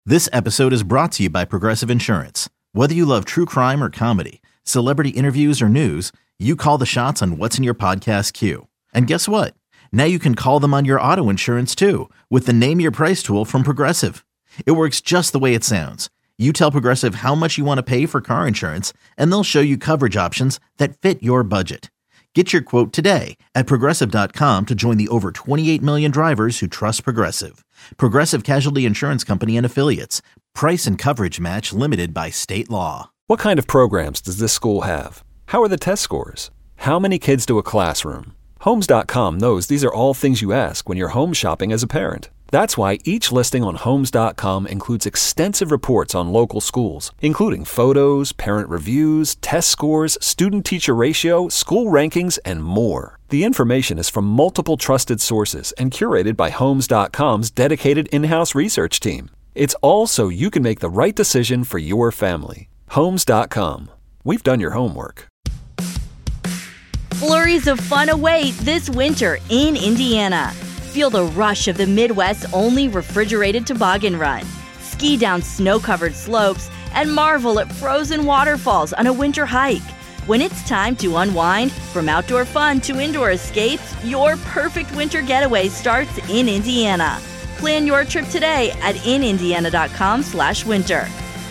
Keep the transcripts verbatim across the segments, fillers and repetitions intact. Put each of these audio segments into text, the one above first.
This episode is brought to you by Progressive Insurance. Whether you love true crime or comedy, celebrity interviews or news, you call the shots on what's in your podcast queue. And guess what? Now you can call them on your auto insurance too with the Name Your Price tool from Progressive. It works just the way it sounds. You tell Progressive how much you want to pay for car insurance, and they'll show you coverage options that fit your budget. Get your quote today at Progressive dot com to join the over twenty-eight million drivers who trust Progressive. Progressive Casualty Insurance Company and Affiliates. Price and coverage match limited by state law. What kind of programs does this school have? How are the test scores? How many kids to a classroom? Homes dot com knows these are all things you ask when you're home shopping as a parent. That's why each listing on Homes dot com includes extensive reports on local schools, including photos, parent reviews, test scores, student-teacher ratio, school rankings, and more. The information is from multiple trusted sources and curated by Homes dot com's dedicated in-house research team. It's all so you can make the right decision for your family. Homes dot com. We've done your homework. Flurries of fun await this winter in Indiana. Feel the rush of the Midwest's only refrigerated toboggan run. Ski down snow-covered slopes and marvel at frozen waterfalls on a winter hike. When it's time to unwind, from outdoor fun to indoor escapes, your perfect winter getaway starts in Indiana. Plan your trip today at in indiana dot com slash winter.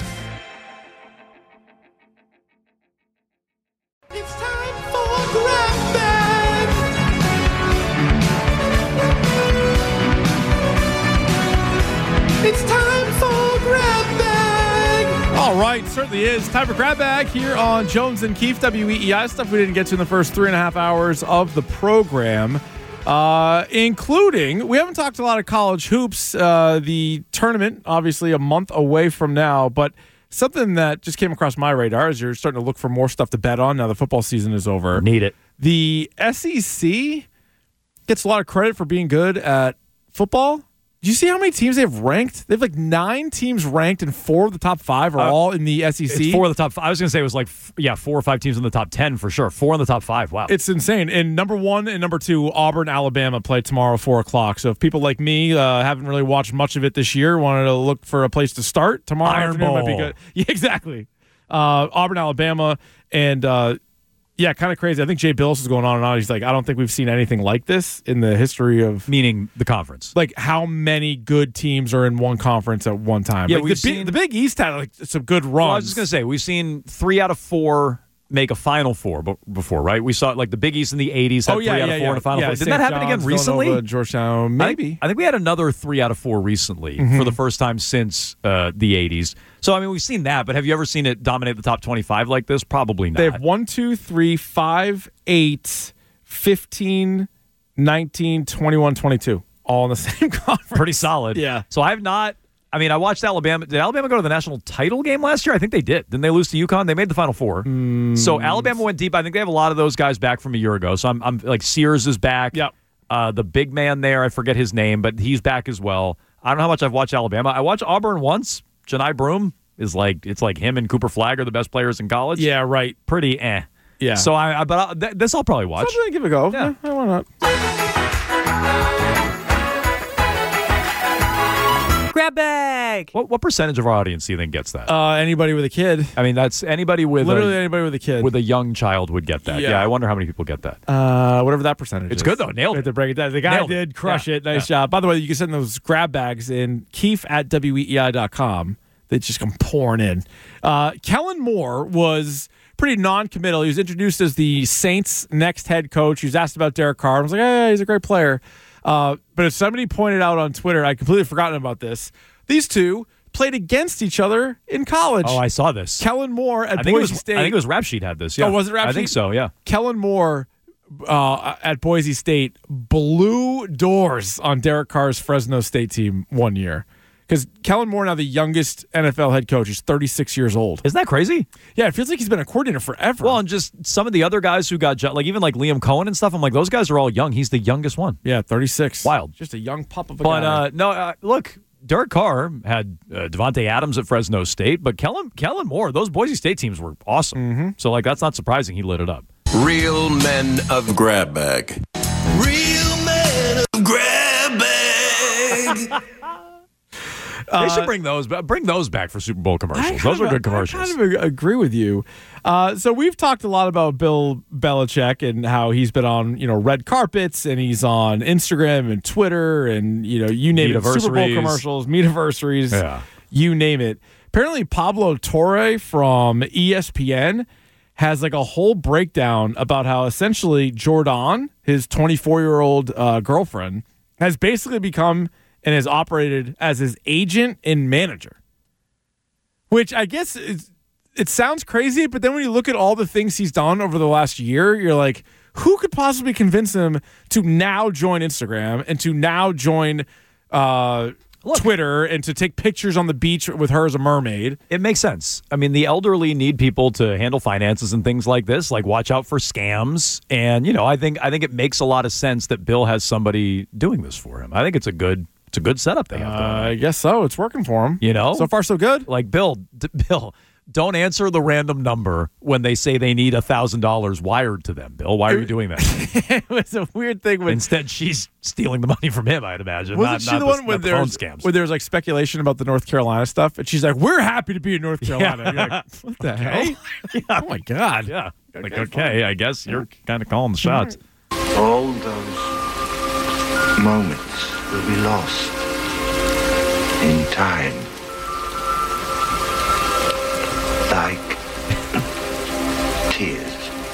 It's time for Grab Bag. It's time for Grab Bag. All right, certainly is. Time for Grab Bag here on Jones and Keefe, W E E I. Stuff we didn't get to in the first three and a half hours of the program, uh, including, we haven't talked a lot of college hoops. Uh, the tournament, obviously, a month away from now, but something that just came across my radar is you're starting to look for more stuff to bet on now the football season is over. Need it. The S E C gets a lot of credit for being good at football. Do you see how many teams they've ranked? They have like nine teams ranked, and four of the top five are uh, all in the S E C. It's four of the top five. I was going to say it was like, yeah, four or five teams in the top ten for sure. Four in the top five. Wow. It's insane. And number one and number two, Auburn, Alabama, play tomorrow, four o'clock. So if people like me uh, haven't really watched much of it this year, wanted to look for a place to start, tomorrow Iron afternoon Bowl. might be good. Yeah, exactly. Uh, Auburn, Alabama, and uh, yeah, kind of crazy. I think Jay Billis is going on and on. He's like, I don't think we've seen anything like this in the history of... Meaning the conference. Like how many good teams are in one conference at one time. Yeah, like we've the, seen, big, the Big East had like some good runs. Well, I was just going to say, we've seen three out of four make a Final Four before, right? We saw like the Big East in the eighties had oh, yeah, three yeah, out of four yeah. in the Final yeah, Four. Did Saint that happen John's, again recently? Villanova, Georgetown, maybe. I think, I think we had another three out of four recently mm-hmm. for the first time since uh, the eighties. So, I mean, we've seen that, but have you ever seen it dominate the top twenty-five like this? Probably not. They have one, two, three, five, eight, fifteen, nineteen, twenty-one, twenty-two, all in the same conference. Pretty solid. Yeah. So I have not... I mean, I watched Alabama. Did Alabama go to the national title game last year? I think they did. Didn't they lose to UConn? They made the Final Four. Mm. So Alabama went deep. I think they have a lot of those guys back from a year ago. So I'm, I'm like Sears is back. Yep. Uh, the big man there, I forget his name, but he's back as well. I don't know how much I've watched Alabama. I watched Auburn once. Janai Broome is like, it's like him and Cooper Flagg are the best players in college. Yeah, right. Pretty eh. Yeah. So I, I but I, th- this I'll probably watch. Something to give it a go. Yeah. yeah why not? Grab bag. What what percentage of our audience do you think gets that? Uh, anybody with a kid. I mean, that's anybody with Literally a, anybody with a kid. with a young child would get that. Yeah. Yeah, I wonder how many people get that. Uh, whatever that percentage It's is. good, though. Nailed We have it. to break it down. The guy Nailed it. did crush Yeah. it. Nice Yeah. job. By the way, you can send those grab bags in Keefe at W E E I dot com. They just come pouring in. Uh, Kellen Moore was pretty non-committal. He was introduced as the Saints' next head coach. He was asked about Derek Carr. I was like, hey, he's a great player. Uh, but as somebody pointed out on Twitter, I completely forgotten about this. These two played against each other in college. Oh, I saw this. Kellen Moore at I think, Boise it was, State. I think it was Rap Sheet had this. Yeah. Oh, was it Rap I Sheet? think so, yeah. Kellen Moore uh, at Boise State blew doors on Derek Carr's Fresno State team one year. Because Kellen Moore, now the youngest N F L head coach, is thirty-six years old. Isn't that crazy? Yeah, it feels like he's been a coordinator forever. Well, and just some of the other guys who got, jo- like even like Liam Cohen and stuff, I'm like, those guys are all young. He's the youngest one. yeah, thirty-six. Wild. Just a young pup of a But guy. uh, no, uh, look, Derek Carr had uh, Devontae Adams at Fresno State, but Kellen, Kellen Moore, those Boise State teams were awesome. Mm-hmm. So, like, that's not surprising he lit it up. Real men of grab bag. Real men of grab bag. They should bring those back. Bring those back for Super Bowl commercials. Those are good commercials. I kind of agree with you. Uh, so we've talked a lot about Bill Belichick and how he's been on, you know, red carpets and he's on Instagram and Twitter and, you know, you name it, Super Bowl commercials, meet-iversaries, yeah. you name it. Apparently, Pablo Torre from E S P N has like a whole breakdown about how essentially Jordan, his twenty-four-year-old uh, girlfriend, has basically become and has operated as his agent and manager. Which I guess is, it sounds crazy, but then when you look at all the things he's done over the last year, you're like, who could possibly convince him to now join Instagram and to now join uh, Twitter and to take pictures on the beach with her as a mermaid? It makes sense. I mean, the elderly need people to handle finances and things like this, like watch out for scams. And, you know, I think I think it makes a lot of sense that Bill has somebody doing this for him. I think it's a good it's a good setup they have. Uh, I guess so. It's working for him. You know? So far, so good. Like, Bill, d- Bill, don't answer the random number when they say they need one thousand dollars wired to them. Bill, why are you doing that? It was a weird thing. When, Instead, she's stealing the money from him, I'd imagine. wasn't not, she not the the, one where not the phone there's, scams. where there's like speculation about the North Carolina stuff? And she's like, we're happy to be in North Carolina. Yeah. You're like, what the hell? yeah. Oh, my God. Yeah. Like, okay, I guess you're kind of calling the shots. All those moments will be lost in time. Like tears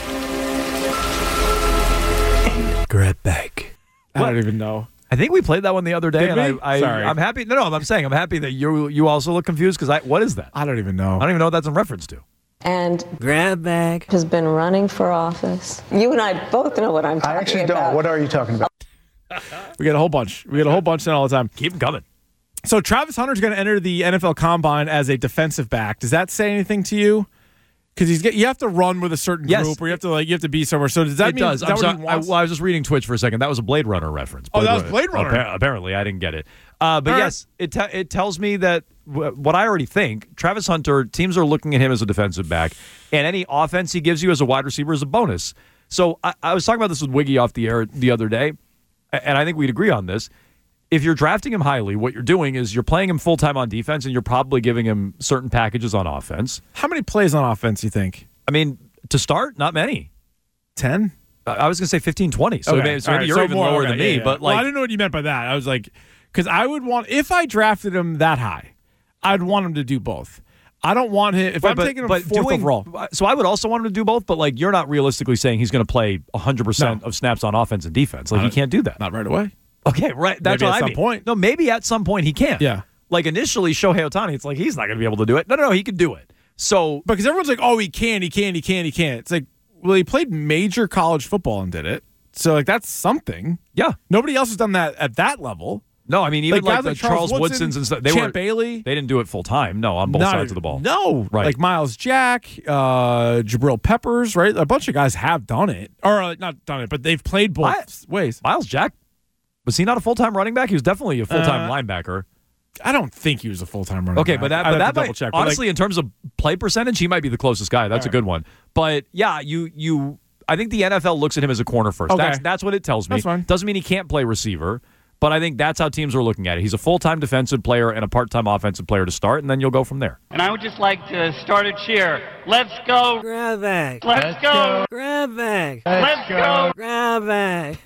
in Grab bag. I don't even know. I think we played that one the other day, Did and we? I, I, Sorry. I'm happy. No, no, I'm saying I'm happy that you you also look confused because I what is that? I don't even know. I don't even know what that's in reference to. And Grab bag has been running for office. You and I both know what I'm talking about. I actually don't. What are you talking about? We get a whole bunch. We get a whole bunch in all the time. Keep them coming. So Travis Hunter's going to enter the N F L Combine as a defensive back. Does that say anything to you? Because he's get, you have to run with a certain Yes. group, or you have to like you have to be somewhere. So does that It mean does. Is that I'm what sorry. he I, wants? well, I was just reading Twitch for a second. That was a Blade Runner reference. Oh, that was Blade Runner. Appa- apparently, I didn't get it. Uh, but All right. yes, it te- it tells me that w- what I already think. Travis Hunter, teams are looking at him as a defensive back, and any offense he gives you as a wide receiver is a bonus. So I, I was talking about this with Wiggy off the air the other day, and I think we'd agree on this. If you're drafting him highly, what you're doing is you're playing him full-time on defense, and you're probably giving him certain packages on offense. How many plays on offense do you think? I mean, to start, not many. ten? I was going to say fifteen, twenty. So, Okay. maybe, so All maybe right. you're So even more, lower okay, than yeah, me. yeah. But well, like, I didn't know what you meant by that. I was like, because I would want, if I drafted him that high, I'd want him to do both. I don't want him, if Right, I'm but, taking him but fourth doing, overall. So I would also want him to do both, but like you're not realistically saying he's going to play one hundred percent No. of snaps on offense and defense. Like Not- he can't do that. Not right away. Okay, right. That's Maybe what at I some mean. point. No, maybe at some point he can. Yeah. Like initially, Shohei Ohtani, it's like he's not going to be able to do it. No, no, no, he can do it. So Because everyone's like, oh, he can, he can, he can, he can't. It's like, well, he played major college football and did it. So, like, that's something. yeah, Nobody else has done that at that level. no, I mean even Like, like, guys the like Charles, Charles Woodsons Woodson, and stuff. They Champ were Bailey. They didn't do it full time. No, on both Not- sides of the ball. No. Right. Like Miles Jack, uh, Jabril Peppers, right? A bunch of guys have done it. Or uh, not done it, but they've played both I- ways. Miles Jack, was he not a full time running back? He was definitely a full time Uh, linebacker. I don't think he was a full-time running Okay, back. but that, I'd but have that to might, double check. But, like, honestly, in terms of play percentage, he might be the closest guy. That's a good one. But yeah, you you, I think the N F L looks at him as a corner first. Okay. That's that's what it tells me. That's fine. Doesn't mean he can't play receiver, but I think that's how teams are looking at it. He's a full-time defensive player and a part-time offensive player to start, and then you'll go from there. And I would just like to start a cheer. Let's go. grab bag Let's go. grab bag Let's go. grab bag.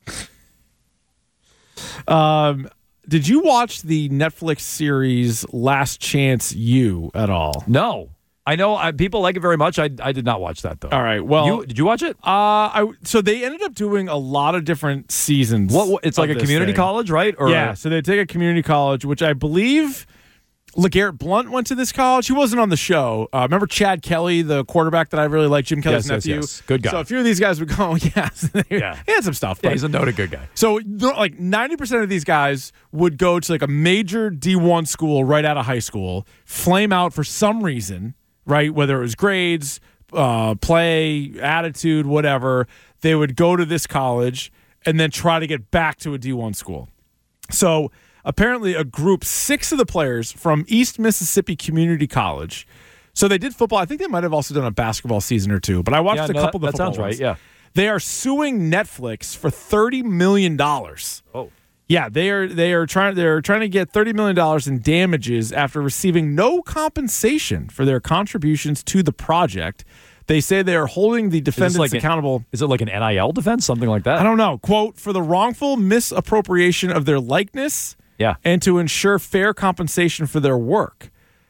Um, did you watch the Netflix series Last Chance U at all? No, I know I, people like it very much. I I did not watch that though. All right. Well, you, did you watch it? Uh, I so they ended up doing a lot of different seasons. What, what it's like of a this community thing. college, right? Or Yeah. So they take a community college, which I believe LeGarrette Blunt went to this college. He wasn't on the show. Uh, remember Chad Kelly, the quarterback that I really like, Jim Kelly's Yes, yes, nephew. yes. Good guy. So a few of these guys would go, yes, Yeah. he had some stuff. Yeah, but- he's a noted good guy. So, no, like ninety percent of these guys would go to like a major D one school right out of high school, flame out for some reason, right? Whether it was grades, uh, play, attitude, whatever. They would go to this college and then try to get back to a D one school. So, apparently, a group, six of the players from East Mississippi Community College. So, they did football. I think they might have also done a basketball season or two, but I watched Yeah, a no, couple that, of the that football sounds right. ones. Yeah. They are suing Netflix for thirty million dollars. Oh. Yeah, they are they are trying they're trying to get thirty million dollars in damages after receiving no compensation for their contributions to the project. They say they are holding the defendants like accountable. An, is it like an N I L defense, something like that? I don't know. Quote, for the wrongful misappropriation of their likeness yeah. and to ensure fair compensation for their work.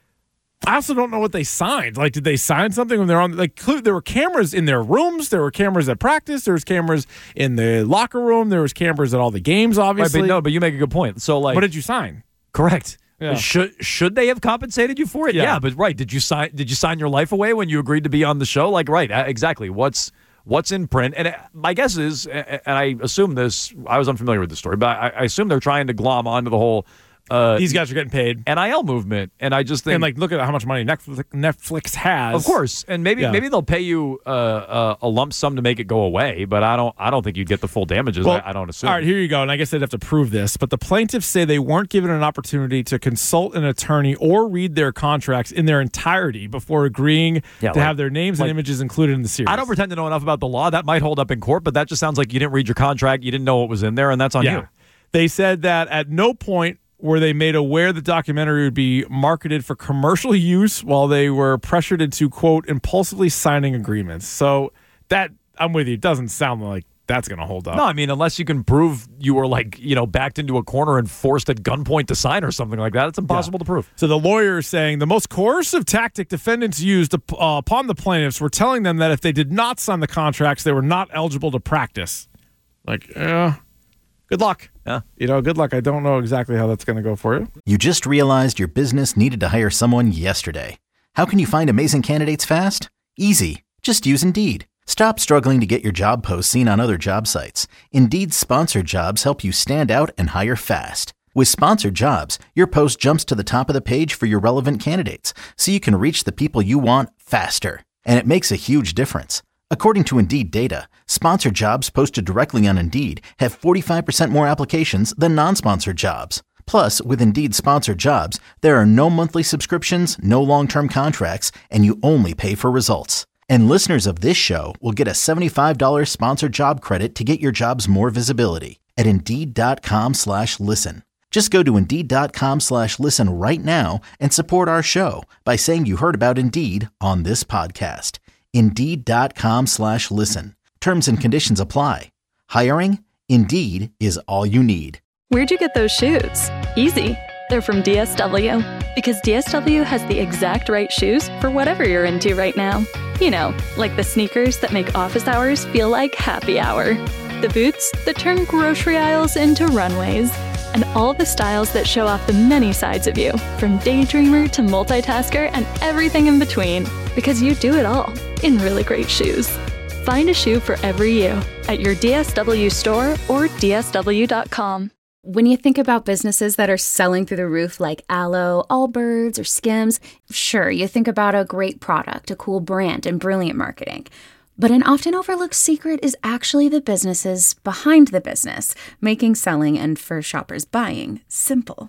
I also don't know what they signed. Like, did they sign something when they're on? Like, there were cameras in their rooms. There were cameras at practice. There was cameras in the locker room. There was cameras at all the games, obviously. Right, but no, but you make a good point. So, like, what did you sign? Correct. Yeah. Should should they have compensated you for it? Yeah. yeah, but right. Did you sign? Did you sign your life away when you agreed to be on the show? Like, right, exactly. What's what's in print? And my guess is, and I assume this. I was unfamiliar with the story, but I, I assume they're trying to glom onto the whole. Uh, These guys are getting paid. N I L movement, and I just think, and like, look at how much money Netflix, Netflix has. Of course, and maybe yeah. maybe they'll pay you uh, uh, a lump sum to make it go away, but I don't I don't think you'd get the full damages. Well, I, I don't assume. All right, here you go, and I guess they'd have to prove this, but the plaintiffs say they weren't given an opportunity to consult an attorney or read their contracts in their entirety before agreeing yeah, to like, have their names like, and images included in the series. I don't pretend to know enough about the law. That might hold up in court, but that just sounds like you didn't read your contract, you didn't know what was in there, and that's on yeah. you. They said that at no point were they made aware the documentary would be marketed for commercial use while they were pressured into, quote, impulsively signing agreements. So that, I'm with you, doesn't sound like that's going to hold up. No, I mean, unless you can prove you were, like, you know, backed into a corner and forced at gunpoint to sign or something like that, it's impossible yeah. to prove. So the lawyer is saying the most coercive tactic defendants used uh, upon the plaintiffs were telling them that if they did not sign the contracts, they were not eligible to practice. Like, yeah, good luck. Yeah. You know, good luck. I don't know exactly how that's going to go for you. You just realized your business needed to hire someone yesterday. How can you find amazing candidates fast? Easy. Just use Indeed. Stop struggling to get your job posts seen on other job sites. Indeed's sponsored jobs help you stand out and hire fast. With sponsored jobs, your post jumps to the top of the page for your relevant candidates, so you can reach the people you want faster. And it makes a huge difference. According to Indeed data, sponsored jobs posted directly on Indeed have forty-five percent more applications than non-sponsored jobs. Plus, with Indeed sponsored jobs, there are no monthly subscriptions, no long-term contracts, and you only pay for results. And listeners of this show will get a seventy-five dollars sponsored job credit to get your jobs more visibility at Indeed.com slash listen. Just go to Indeed.com slash listen right now and support our show by saying you heard about Indeed on this podcast. Indeed.com slash listen. Terms and conditions apply. Hiring? Indeed is all you need. Where'd you get those shoes? Easy. They're from D S W. Because D S W has the exact right shoes for whatever you're into right now. You know, like the sneakers that make office hours feel like happy hour. The boots that turn grocery aisles into runways. And all the styles that show off the many sides of you, from daydreamer to multitasker and everything in between. Because you do it all in really great shoes. Find a shoe for every you at your D S W store or D S W dot com. When you think about businesses that are selling through the roof like Aloe, Allbirds, or Skims, sure, you think about a great product, a cool brand, and brilliant marketing. But an often overlooked secret is actually the businesses behind the business, making selling and for shoppers buying simple.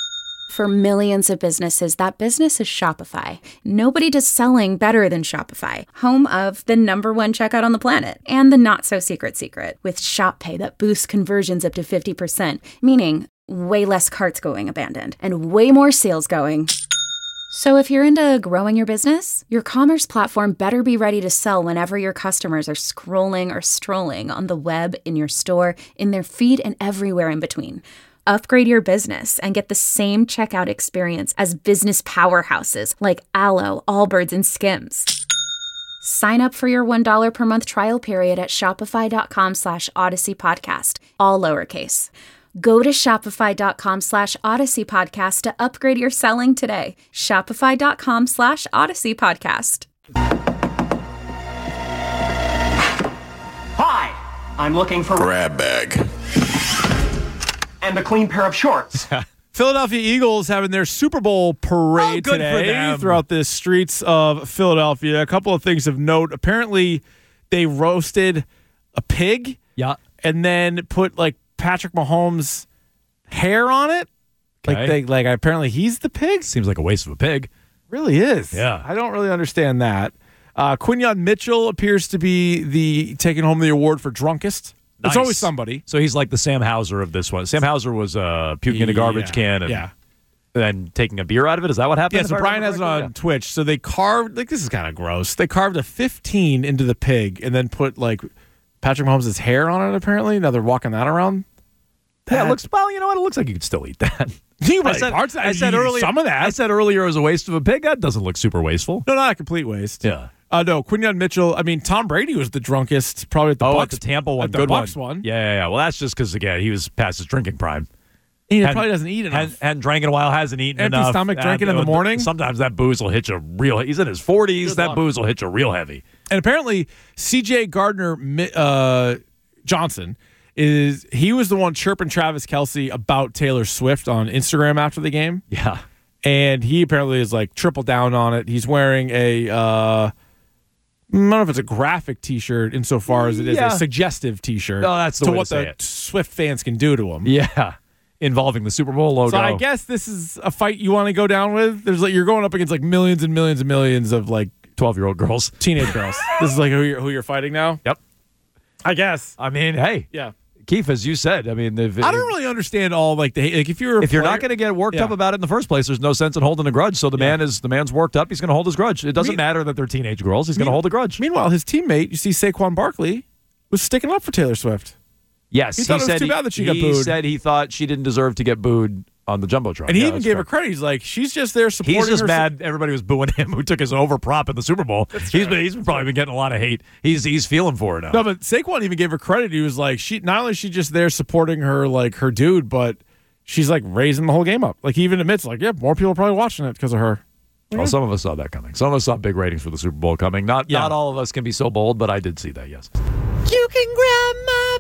For millions of businesses, that business is Shopify. Nobody does selling better than Shopify, home of the number one checkout on the planet and the not-so-secret secret with Shop Pay that boosts conversions up to fifty percent, meaning way less carts going abandoned and way more sales going. So if you're into growing your business, your commerce platform better be ready to sell whenever your customers are scrolling or strolling on the web, in your store, in their feed, and everywhere in between. Upgrade your business and get the same checkout experience as business powerhouses like Aloe, Allbirds, and Skims. Sign up for your one dollar per month trial period at shopify.com slash Odyssey Podcast, all lowercase. Go to shopify.com slash Odyssey Podcast to upgrade your selling today. Shopify.com slash Odyssey Podcast. Hi, I'm looking for grab bag and a clean pair of shorts. Philadelphia Eagles having their Super Bowl parade oh, good today for them. throughout the streets of Philadelphia. A couple of things of note. Apparently, they roasted a pig. Yeah. And then put like Patrick Mahomes' hair on it. Okay. Like they like apparently he's the pig. Seems like a waste of a pig. Really is. Yeah. I don't really understand that. Uh, Quinyon Mitchell appears to be the taking home the award for drunkest Nice. It's always somebody. So he's like the Sam Hauser of this one. Sam Hauser was uh, puking in a garbage Yeah. can and Yeah. then taking a beer out of it. Is that what happened? Yeah, If so I Brian remember has it on correctly? Twitch. So they carved, like, this is kind of gross. They carved a fifteen into the pig and then put, like, Patrick Mahomes' hair on it, apparently. Now they're walking that around. Yeah, it looks, well, you know what? It looks like you could still eat that. You I might said, parts of that. I said You eat earlier, some of that. I said earlier it was a waste of a pig. That doesn't look super wasteful. No, not a complete waste. Yeah. Uh, no, Quinyon Mitchell. I mean, Tom Brady was the drunkest, probably at the oh, Bucks. at the Tampa one. At the Good Bucks one. one. Yeah, yeah, yeah. Well, that's just because, again, he was past his drinking prime. He Hadn't- probably doesn't eat enough. Hadn't, hadn't drank in a while, hasn't eaten Empty enough. stomach drinking in the uh, morning? Sometimes that booze will hit you real. He's in his forties. Good That luck. booze will hit you real heavy. And apparently, C J Gardner Mi- uh, Johnson is he was the one chirping Travis Kelce about Taylor Swift on Instagram after the game. Yeah. And he apparently is like triple down on it. He's wearing a, uh, I don't know if it's a graphic T-shirt insofar as it is Yeah. a suggestive T-shirt. No, that's the to way to what say the it. Swift fans can do to him. Yeah. Involving the Super Bowl logo. So I guess this is a fight you want to go down with. There's like you're going up against like millions and millions and millions of like twelve-year-old girls, teenage girls. This is like who you're, who you're fighting now. Yep. I guess. I mean, hey. Yeah. Keith, as you said, I mean, if, I don't really understand all like the like if you're a if you're player- not going to get worked Yeah. up about it in the first place, there's no sense in holding a grudge. So the man is the man's worked up. He's going to hold his grudge. It doesn't Mean- matter that they're teenage girls. He's going to Mean- hold a grudge. Meanwhile, his teammate, you see Saquon Barkley, was sticking up for Taylor Swift. Yes, He thought it was said too he, bad that she got he booed. said he thought she didn't deserve to get booed on the jumbotron. And he Yeah, even that's gave her correct. credit. He's like, she's just there supporting He's just her. mad everybody was booing him who took his over prop in the Super Bowl. He's been he's probably been getting a lot of hate. He's he's feeling for it now. No, but Saquon even gave her credit. He was like, she not only is she just there supporting her like her dude, but she's like raising the whole game up. Like he even admits, like, yeah, more people are probably watching it because of her. Well, some of us saw that coming. Some of us saw big ratings for the Super Bowl coming. Not Yeah. not all of us can be so bold, but I did see that. Yes. You can grab my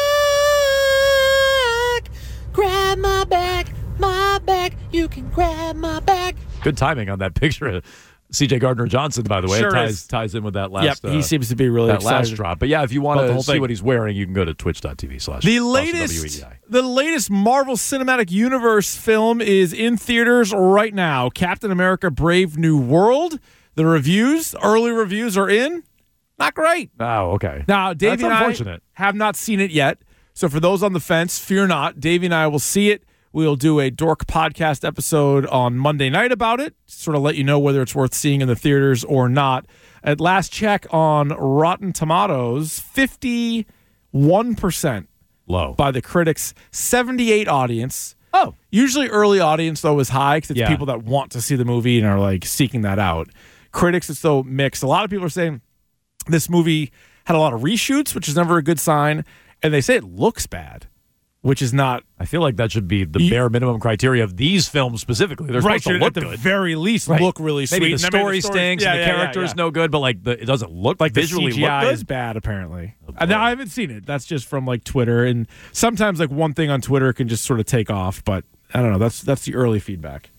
back, grab my back, my back. You can grab my back. Good timing on that picture of C J Gardner Johnson, by the way. Sure it ties is. ties in with that last. Yep, he uh, seems to be really that excited last drop. But yeah, if you want about the to whole see thing. what he's wearing, you can go to twitch.tv slash The Awesome latest, W E I. the latest Marvel Cinematic Universe film is in theaters right now. Captain America: Brave New World. The reviews, early reviews, are in. Not great. Oh, okay. Now, Davey That's and I unfortunate. have not seen it yet. So for those on the fence, fear not. Davey and I will see it. We'll do a Dork podcast episode on Monday night about it, sort of let you know whether it's worth seeing in the theaters or not. At last check on Rotten Tomatoes, fifty-one percent Low. by the critics, seventy-eight audience. Oh. Usually early audience, though, is high because it's Yeah. people that want to see the movie and are like seeking that out. Critics, it's though mixed. A lot of people are saying this movie had a lot of reshoots, which is never a good sign. And they say it looks bad, which is not. I feel like that should be the bare minimum criteria of these films specifically. They're right, supposed to look at the good. very least Right. look really sweet. Maybe the And I mean, story stinks yeah, and the yeah, yeah, character is yeah. no good, but like the, it doesn't look Like visually the C G I look good. is bad, apparently. and now I haven't seen it. That's just from like Twitter, and sometimes like one thing on Twitter can just sort of take off. But I don't know. That's that's the early feedback.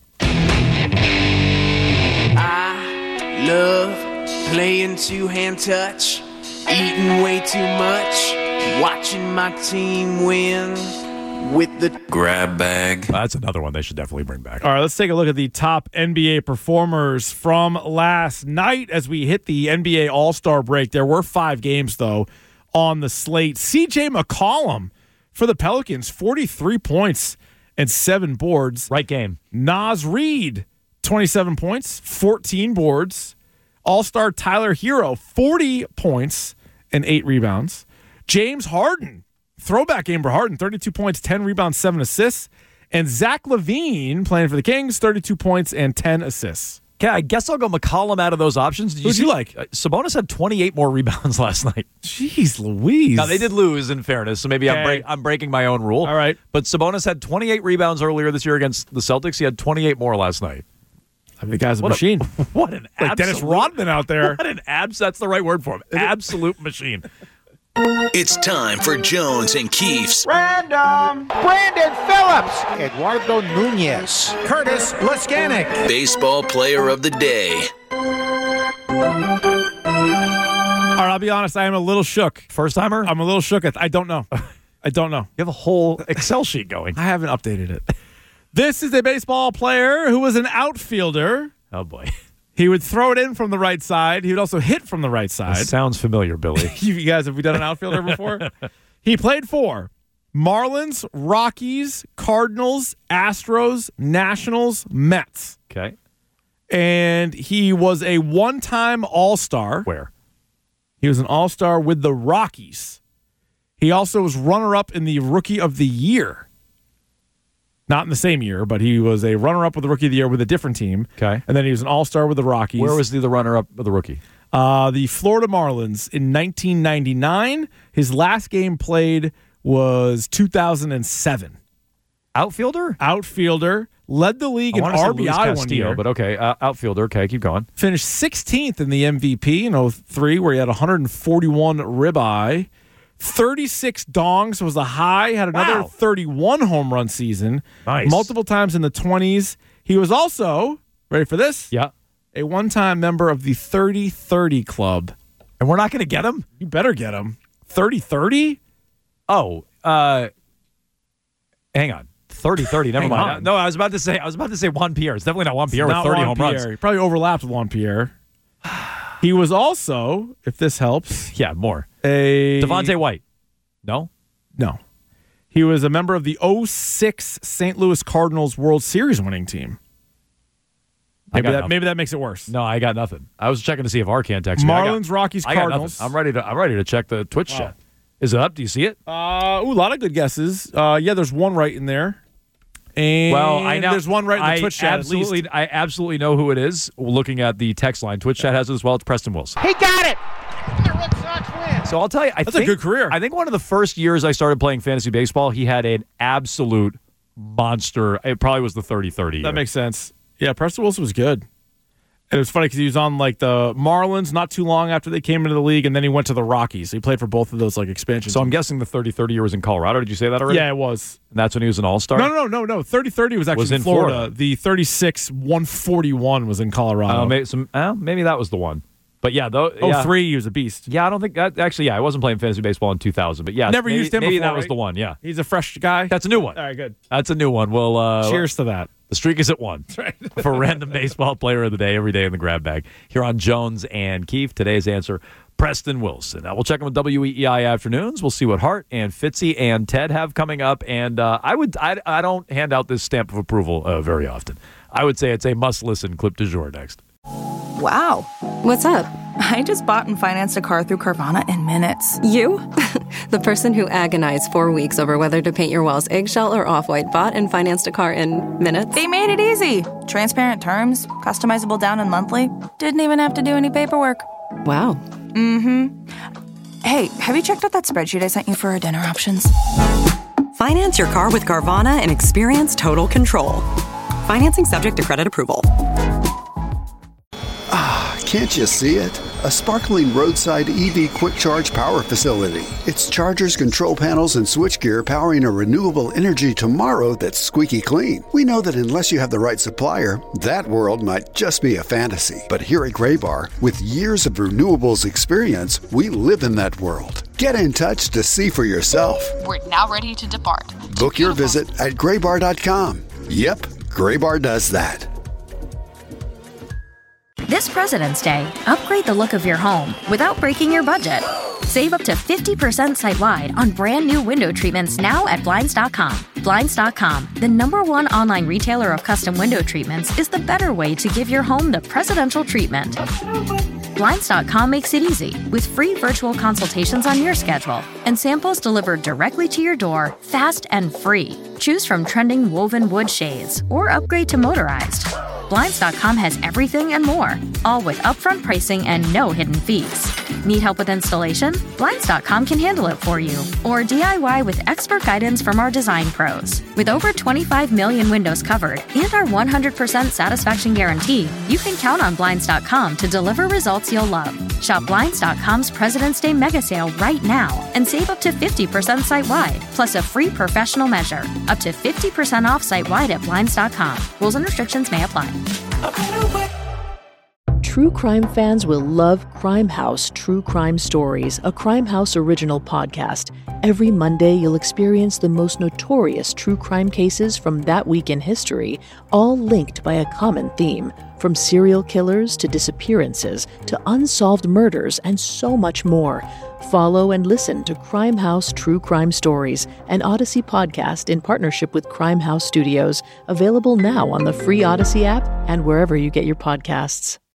I love playing two-hand touch, eating way too much, watching my team win with the grab bag. That's another one they should definitely bring back. All right, let's take a look at the top N B A performers from last night as we hit the N B A All-Star break. There were five games, though, on the slate. C J McCollum for the Pelicans, forty-three points and seven boards. Right game. Naz Reid, twenty-seven points, fourteen boards. All-Star Tyler Hero, forty points and eight rebounds. James Harden, throwback game for Harden, thirty-two points, ten rebounds, seven assists. And Zach LaVine, playing for the Kings, thirty-two points and ten assists. Okay, I guess I'll go McCollum out of those options. Did Who'd you see- like? Uh, Sabonis had twenty-eight more rebounds last night. Jeez Louise. Now, they did lose, in fairness, so maybe I'm, Okay. break, I'm breaking my own rule. All right. But Sabonis had twenty-eight rebounds earlier this year against the Celtics. He had twenty-eight more last night. I mean, the guy's a What a- machine. What an like absolute, Dennis Rodman out there. What an abs. That's the right word for him. Absolute machine. It's time for Jones and Keefe's Random. Brandon Phillips. Eduardo Nunez. Curtis Laskanik. Baseball Player of the Day. All right, I'll be honest. I am a little shook. First timer? I'm a little shook. I don't know. I don't know. You have a whole Excel sheet going. I haven't updated it. This is a baseball player who was an outfielder. Oh, boy. He would throw it in from the right side. He would also hit from the right side. This sounds familiar, Billy. You guys, have we done an outfielder before? He played for Marlins, Rockies, Cardinals, Astros, Nationals, Mets. Okay. And he was a one-time All-Star. Where? He was an All-Star with the Rockies. He also was runner-up in the Rookie of the Year. Not in the same year, but he was a runner-up with the Rookie of the Year with a different team. Okay. And then he was an All-Star with the Rockies. Where was he the runner-up with the Rookie? Uh, the Florida Marlins in nineteen ninety-nine. His last game played was two thousand seven. Outfielder? Outfielder. Led the league in R B I one year. But okay, uh, outfielder. Okay, keep going. Finished sixteenth in the M V P in oh three, where he had one hundred forty-one ribeye. thirty-six dongs was the high. Had another wow. thirty-one home run season. Nice. Multiple times in the twenties. He was also, ready for this? Yeah. A one-time member of the thirty thirty Club. And we're not going to get him? You better get him. thirty thirty? Oh, uh, hang on. thirty thirty, never Hang mind. on. No, I was about to say I was about to say Juan Pierre. It's definitely not Juan Pierre with Not thirty Juan home Pierre. runs. He probably overlapped with Juan Pierre. He was also, if this helps, yeah, more. A Devontae White. No? No. He was a member of the oh six Saint Louis Cardinals World Series winning team. Maybe that, maybe that makes it worse. No, I got nothing. I was checking to see if Arcan texted me. Marlins, got, Rockies, Cardinals. I'm ready to I'm ready to check the Twitch wow. chat. Is it up? Do you see it? Uh, ooh, a lot of good guesses. Uh, yeah, there's one right in there. And well, I know there's one right in the I Twitch chat. Absolutely, at least. I absolutely know who it is. Looking at the text line, Twitch chat has it as well. It's Preston Wilson. He got it. The Red Sox win. So I'll tell you, I That's think, a good career. I think one of the first years I started playing fantasy baseball, he had an absolute monster. It probably was the thirty thirty. That makes sense. Yeah, Preston Wilson was good. And it was funny because he was on like the Marlins not too long after they came into the league, and then he went to the Rockies. So he played for both of those like expansions. So I'm guessing the thirty thirty year was in Colorado. Did you say that already? Yeah, it was. And that's when he was an All-Star? No, no, no, no, no. thirty thirty was actually was in in Florida. Florida. The thirty-six one forty-one was in Colorado. Uh, maybe, some, uh, maybe that was the one. But yeah, though. Oh, yeah. three, he was a beast. Yeah, I don't think that actually. Yeah, I wasn't playing fantasy baseball in two thousand, but yeah, Never maybe, used him Maybe before, that was right? the one. Yeah, he's a fresh guy. That's a new one. All right, good. That's a new one. Well, uh, cheers to that. The streak is at one. That's right. For random baseball player of the day every day in the grab bag here on Jones and Keefe. Today's answer: Preston Wilson. Now we'll check in with W E E I afternoons. We'll see what Hart and Fitzy and Ted have coming up. And uh, I would I, I don't hand out this stamp of approval uh, very often. I would say it's a must listen clip du jour next. Wow. What's up? I just bought and financed a car through Carvana in minutes. You? The person who agonized four weeks over whether to paint your walls eggshell or off-white bought and financed a car in minutes? They made it easy. Transparent terms, customizable down and monthly. Didn't even have to do any paperwork. Wow. Mm-hmm. Hey, have you checked out that spreadsheet I sent you for our dinner options? Finance your car with Carvana and experience total control. Financing subject to credit approval. Can't you see it? A sparkling roadside E V quick charge power facility. It's chargers, control panels, and switchgear powering a renewable energy tomorrow that's squeaky clean. We know that unless you have the right supplier, that world might just be a fantasy. But here at Graybar, with years of renewables experience, we live in that world. Get in touch to see for yourself. We're now ready to depart. Book your visit at graybar dot com. Yep, Graybar does that. This President's Day, upgrade the look of your home without breaking your budget. Save up to fifty percent site-wide on brand new window treatments now at Blinds dot com. Blinds dot com, the number one online retailer of custom window treatments, is the better way to give your home the presidential treatment. Blinds dot com makes it easy with free virtual consultations on your schedule and samples delivered directly to your door, fast and free. Choose from trending woven wood shades or upgrade to motorized. Blinds dot com has everything and more, all with upfront pricing and no hidden fees. Need help with installation? Blinds dot com can handle it for you. Or D I Y with expert guidance from our design pros. With over twenty-five million windows covered and our one hundred percent satisfaction guarantee, you can count on Blinds dot com to deliver results you'll love. Shop Blinds dot com's President's Day mega sale right now and save up to fifty percent site-wide, plus a free professional measure. Up to fifty percent off site-wide at Blinds dot com. Rules and restrictions may apply. true crime fans will love Crime House True Crime Stories, a Crime House original podcast. Every Monday, you'll experience the most notorious true crime cases from that week in history, all linked by a common theme. From serial killers to disappearances to unsolved murders and so much more. Follow and listen to Crime House True Crime Stories, an Odyssey podcast in partnership with Crime House Studios, available now on the free Odyssey app and wherever you get your podcasts.